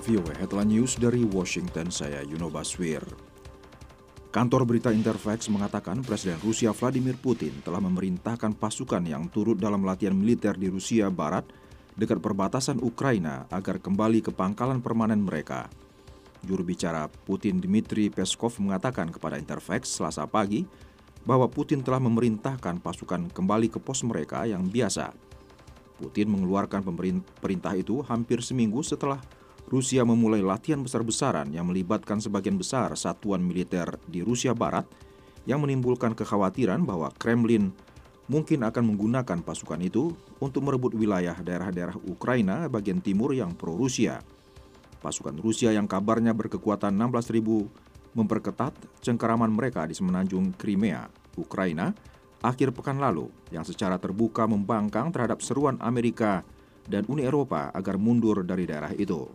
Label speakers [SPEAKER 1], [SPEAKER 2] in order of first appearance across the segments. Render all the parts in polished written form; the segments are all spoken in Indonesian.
[SPEAKER 1] VOA Headline News dari Washington, saya Yuno Baswir. Kantor berita Interfax mengatakan Presiden Rusia Vladimir Putin telah memerintahkan pasukan yang turut dalam latihan militer di Rusia Barat dekat perbatasan Ukraina agar kembali ke pangkalan permanen mereka. Juru bicara Putin Dmitry Peskov mengatakan kepada Interfax Selasa pagi bahwa Putin telah memerintahkan pasukan kembali ke pos mereka yang biasa. Putin mengeluarkan perintah itu hampir seminggu setelah Rusia memulai latihan besar-besaran yang melibatkan sebagian besar satuan militer di Rusia Barat yang menimbulkan kekhawatiran bahwa Kremlin mungkin akan menggunakan pasukan itu untuk merebut wilayah daerah-daerah Ukraina bagian timur yang pro-Rusia. Pasukan Rusia yang kabarnya berkekuatan 16.000 memperketat cengkeraman mereka di semenanjung Crimea, Ukraina, akhir pekan lalu yang secara terbuka membangkang terhadap seruan Amerika dan Uni Eropa agar mundur dari daerah itu.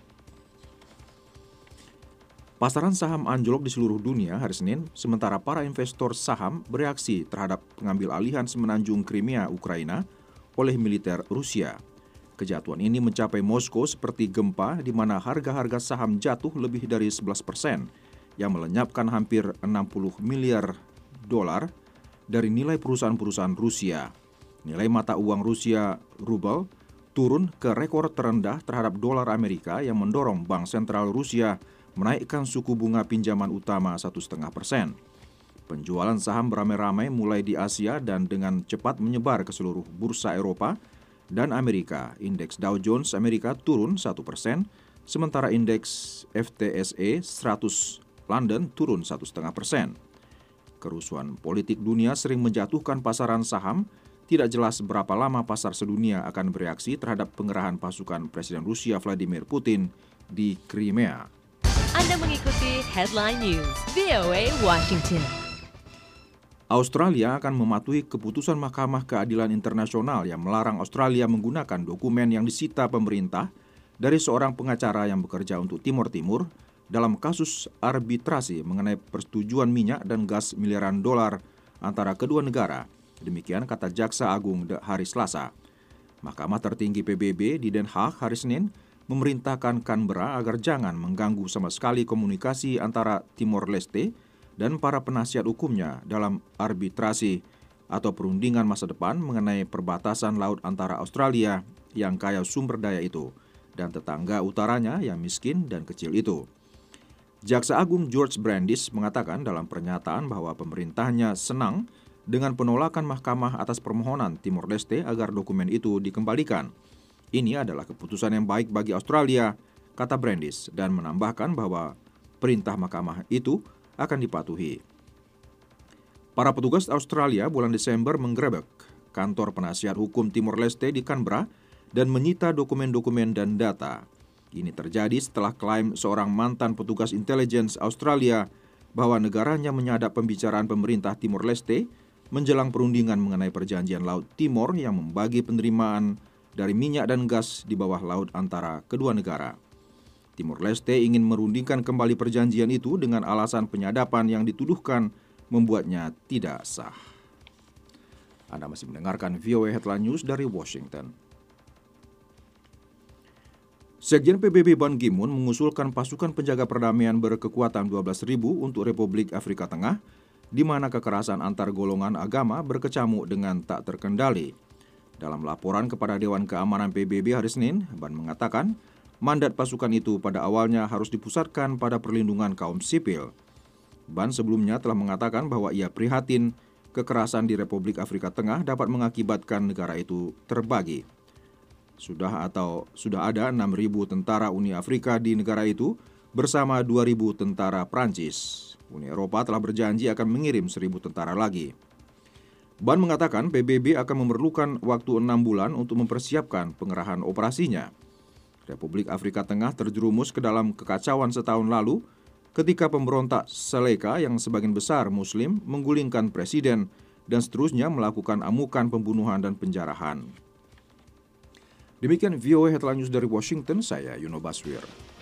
[SPEAKER 1] Pasaran saham anjlok di seluruh dunia hari Senin, sementara para investor saham bereaksi terhadap pengambil alihan semenanjung Crimea, Ukraina oleh militer Rusia. Kejatuhan ini mencapai Moskow seperti gempa di mana harga-harga saham jatuh lebih dari 11%, yang melenyapkan hampir 60 miliar dolar dari nilai perusahaan-perusahaan Rusia. Nilai mata uang Rusia rubel turun ke rekor terendah terhadap dolar Amerika yang mendorong Bank Sentral Rusia menaikkan suku bunga pinjaman utama 1,5%. Penjualan saham beramai-ramai mulai di Asia dan dengan cepat menyebar ke seluruh bursa Eropa dan Amerika. Indeks Dow Jones Amerika turun 1%, sementara indeks FTSE 100 London turun 1,5%. Kerusuhan politik dunia sering menjatuhkan pasaran saham. Tidak jelas berapa lama pasar sedunia akan bereaksi terhadap pengerahan pasukan Presiden Rusia Vladimir Putin di Crimea.
[SPEAKER 2] Anda mengikuti Headline News VOA Washington.
[SPEAKER 1] Australia akan mematuhi keputusan Mahkamah Keadilan Internasional yang melarang Australia menggunakan dokumen yang disita pemerintah dari seorang pengacara yang bekerja untuk Timor Timur dalam kasus arbitrasi mengenai persetujuan minyak dan gas miliaran dolar antara kedua negara. Demikian kata Jaksa Agung hari Selasa. Mahkamah tertinggi PBB di Den Haag hari Senin memerintahkan Canberra agar jangan mengganggu sama sekali komunikasi antara Timor Leste dan para penasihat hukumnya dalam arbitrasi atau perundingan masa depan mengenai perbatasan laut antara Australia yang kaya sumber daya itu dan tetangga utaranya yang miskin dan kecil itu. Jaksa Agung George Brandis mengatakan dalam pernyataan bahwa pemerintahnya senang dengan penolakan mahkamah atas permohonan Timor Leste agar dokumen itu dikembalikan. Ini adalah keputusan yang baik bagi Australia, kata Brandis, dan menambahkan bahwa perintah mahkamah itu akan dipatuhi. Para petugas Australia bulan Desember menggerebek kantor penasihat hukum Timor Leste di Canberra dan menyita dokumen-dokumen dan data. Ini terjadi setelah klaim seorang mantan petugas intelijen Australia bahwa negaranya menyadap pembicaraan pemerintah Timor Leste menjelang perundingan mengenai perjanjian Laut Timor yang membagi penerimaan dari minyak dan gas di bawah laut antara kedua negara. Timor Leste ingin merundingkan kembali perjanjian itu dengan alasan penyadapan yang dituduhkan membuatnya tidak sah. Anda masih mendengarkan VOA Headline News dari Washington. Sekjen PBB Ban Ki-moon mengusulkan pasukan penjaga perdamaian berkekuatan 12.000 untuk Republik Afrika Tengah, di mana kekerasan antar golongan agama berkecamuk dengan tak terkendali. Dalam laporan kepada Dewan Keamanan PBB hari Senin, Ban mengatakan mandat pasukan itu pada awalnya harus dipusatkan pada perlindungan kaum sipil. Ban sebelumnya telah mengatakan bahwa ia prihatin kekerasan di Republik Afrika Tengah dapat mengakibatkan negara itu terbagi. Sudah ada 6.000 tentara Uni Afrika di negara itu bersama 2.000 tentara Prancis. Uni Eropa telah berjanji akan mengirim 1.000 tentara lagi. Ban mengatakan PBB akan memerlukan waktu 6 bulan untuk mempersiapkan pengerahan operasinya. Republik Afrika Tengah terjerumus ke dalam kekacauan setahun lalu ketika pemberontak Seleka yang sebagian besar Muslim menggulingkan presiden dan seterusnya melakukan amukan pembunuhan dan penjarahan. Demikian VOA Headline News dari Washington, saya Yuno Baswir.